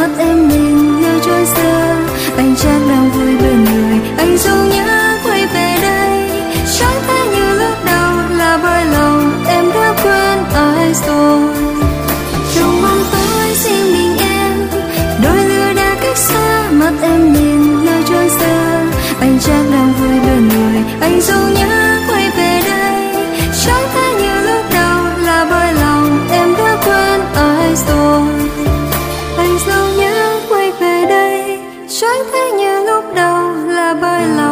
mắt em nhìn như trôi xa. Anh chắc đang vui bên người, anh dù nhớ quay về đây. Chẳng thể như lúc đầu là bởi lòng em đã quên ai rồi. Trong bóng tối riêng mình em, đôi lứa đã cách xa, mắt em nhìn như trôi xa. Anh chắc đang vui bên người, anh dù nhớ quay về đây. Chẳng thể như lúc đầu là bởi lòng em đã quên ai rồi. Anh dù nhớ quay về đây, chẳng thể như lúc đầu là bởi lòng